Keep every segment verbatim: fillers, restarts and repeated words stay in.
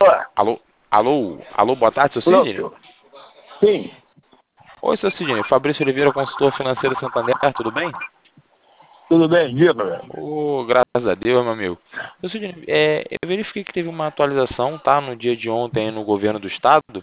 Alô, alô, alô, boa tarde, seu Sidney? Pronto. Sim, Oi, seu Sidney, Fabrício Oliveira, consultor financeiro Santander, tudo bem? tudo bem, diga, velho. Ô, graças a Deus, meu amigo. Seu Sidney, é, eu verifiquei que teve uma atualização, tá, no dia de ontem no governo do estado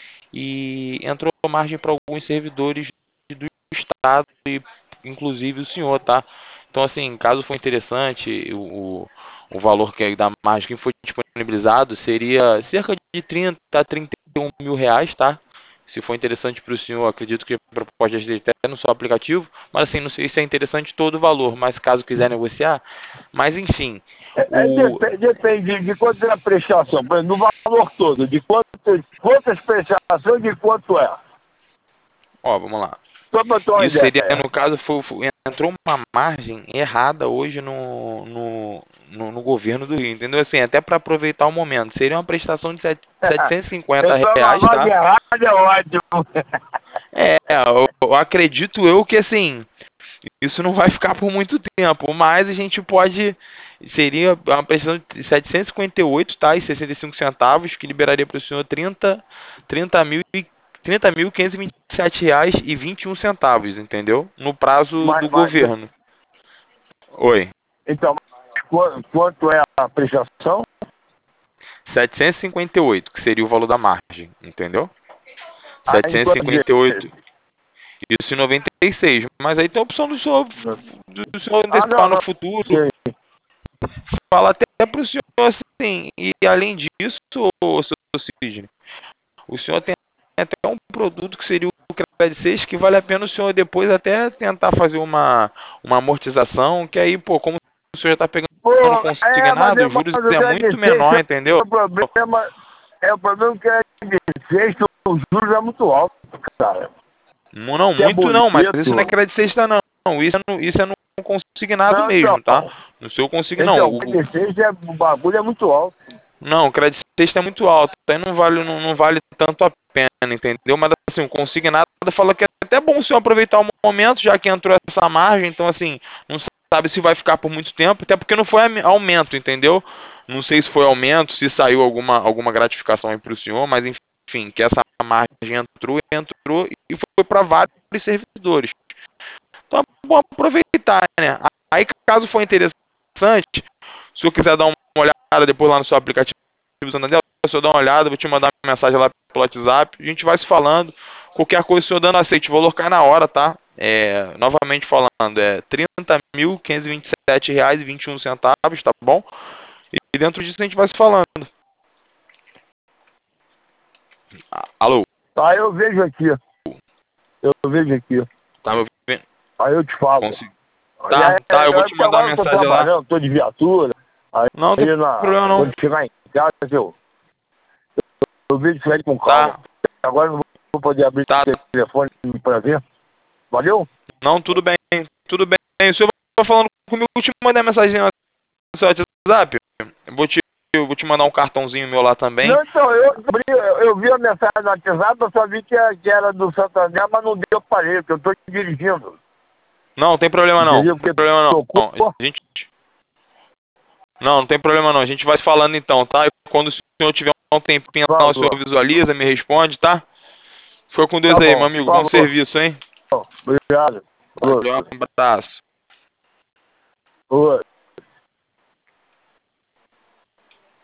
e entrou margem para alguns servidores do estado e inclusive o senhor, tá? Então, assim, caso for interessante, o, o valor que é da margem que foi disponibilizado seria cerca de trinta a trinta e um mil reais, tá? Se for interessante para o senhor, acredito que a proposta esteja até no seu aplicativo, mas assim, não sei se é interessante todo o valor, mas caso quiser negociar, mas enfim, É, é, o... depende, depende de quanto é a prestação, por exemplo, no valor todo, de quanto, quantas prestações de quanto é. Ó, vamos lá. Só para ter uma Isso seria, ideia. no caso, foi, foi- entrou uma margem errada hoje no, no, no, no governo do Rio, entendeu? Assim, até para aproveitar o momento. Seria uma prestação de sete- setecentos e cinquenta Então, uma reais, margem tá? errada é ótimo. É, eu, eu acredito eu que, assim, isso não vai ficar por muito tempo, mas a gente pode... Seria uma prestação de setecentos e cinquenta e oito, tá? E sessenta e cinco centavos, que liberaria para o senhor trinta, trinta mil e trinta mil quinhentos e vinte e sete reais e vinte e um centavos, entendeu? No prazo Mas, do mas, governo. Oi. então, quanto, quanto é a prestação? setecentos e cinquenta e oito, que seria o valor da margem, entendeu? Aí, em setecentos e quantos dias? cinquenta e oito, isso em noventa e seis. Mas aí tem a opção do senhor, do senhor Ah, não, antecipar no não. futuro. Sei. Fala até para o senhor assim. E além disso, ô, seu Sidney, o senhor tem até um produto que seria o Credit seis, que vale a pena o senhor depois até tentar fazer uma, uma amortização, que aí, pô, como o senhor já está pegando Pô, é, mas, consignado, é, os juros mas eu é quero muito dizer, menor, esse entendeu? é o problema, é o problema que é dizer que os juros é muito alto, cara. Mu- Não, Que é muito não, mas isso não é boleto. crédito sexta, não. Não, isso é no, isso é no consignado Não, então, mesmo, tá? No seu consignado, não. então, O, o- dezesseis é, o bagulho é muito alto. não, o crédito sexta é muito alto. Aí não vale, não, não vale tanto a pena, entendeu? Mas assim, o consignado fala que é até bom o senhor aproveitar o momento, já que entrou essa margem, então assim, não sabe se vai ficar por muito tempo, até porque não foi am- aumento, entendeu? Não sei se foi aumento, se saiu alguma, alguma gratificação aí para o senhor, mas enfim, que essa margem entrou, entrou e foi para vários servidores. Então é bom aproveitar, né? Aí, caso for interessante, se o senhor quiser dar uma olhada depois lá no seu aplicativo Santander, se o senhor dar uma olhada, eu vou te mandar uma mensagem lá pelo WhatsApp, a gente vai se falando, qualquer coisa o senhor dando aceite, o valor cai na hora, tá? É, novamente falando, é trinta mil quinhentos e vinte e sete reais e vinte e um centavos, tá bom? E dentro disso a gente vai se falando. Ah, alô? Aí eu vejo aqui, eu vejo aqui. Tá me ouvindo? Aí eu te falo. Consigo. E Tá, aí, tá, eu vou é te porque mandar agora uma eu tô mensagem lá. trabalhando, tô de viatura. Aí, Não, não tem aí na, problema não. quando chegar em casa, eu, eu vejo isso aí com calma. Tá, Agora eu não vou poder abrir tá, o telefone para ver. Valeu? não, tudo bem, tudo bem. O senhor vai falando comigo, eu te mandei a mensagem no seu WhatsApp. Eu vou te, eu vou te mandar um cartãozinho meu lá também. Não, então, eu, abri- eu, eu vi a mensagem no WhatsApp, eu só vi que era, que era do Santander, mas não deu para ele, porque eu tô dirigindo. Não, não tem problema não. Entendeu? Não tem Porque problema não. tocou. Não, a gente, não, não tem problema não. A gente vai se falando então, tá? E quando o senhor tiver um tempinho lá, o senhor Falou. visualiza, me responde, tá? Fica com Deus Tá aí, meu bom. amigo. Bom Falou. serviço, hein? Obrigado. Falou. Valeu, um abraço. Oi.